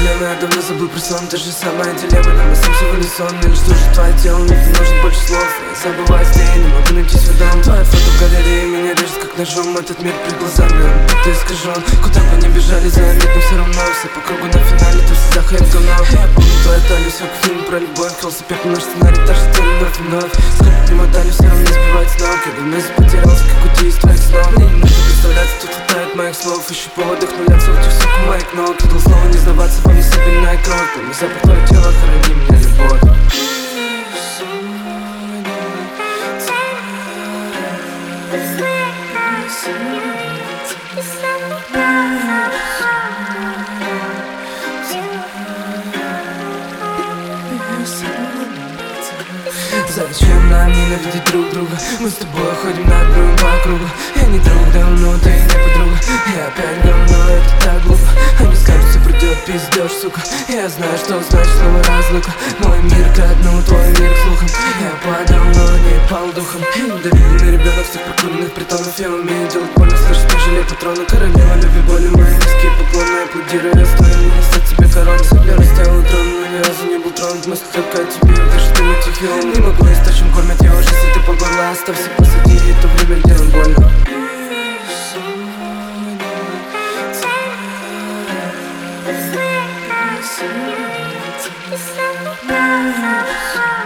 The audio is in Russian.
проблемы, я давно забыл про сон. Та же самая дилемма, нам и сам все в унисон. Или что же твое тело, мне не нужно больше слов. Я забываю с ней, не могу найти свой дом. Твоя фото в галерее меня режет как ножом. Этот мир перед глазами, он будто искажен. Куда бы ни бежали, заметно все равно. Все по кругу на финале, то в слезах и в говно. Я помню твою талию, все как фильм про любовь. Велосипед, наш сценарий, та же цель вновь и вновь. Сколько не мотали, все равно сбивать с ног. Я давно потерялся, как уйти из твоих снов. Мне не нужно представляться, тут хватает моих слов. Ищу повод вдохновляться, в суку моих ног. Ты дал слово не сдаваться, помни собственная кровь. Помни запах твоего тела, храни меня, любовь. Зачем нам ненавидеть друг друга? Мы с тобой ходим над другом по кругу. Я не друг давно, ты не подруга. Я опять говно, это так глупо. Они скажут, все придет, пиздешь, сука. Я знаю, что значит слово разлука. Мой мир ко дну, твой мир к слухам. Я падал, но не пал духом. Недовидный ребенок всех прокуренных притонов. Я умею делать больно, слышать, не жалею патрона. Королева любви, боли, мои низкие поклоны. Аплодирую, я стою, не несет тебе корону. Земля растяла трон, но ни разу не был тронут. Мысли только о тебе, даже ты не тихий. Не могу есть то, чем кормят его, если ты по горло. Оставься посади, это время, где нам больно. It's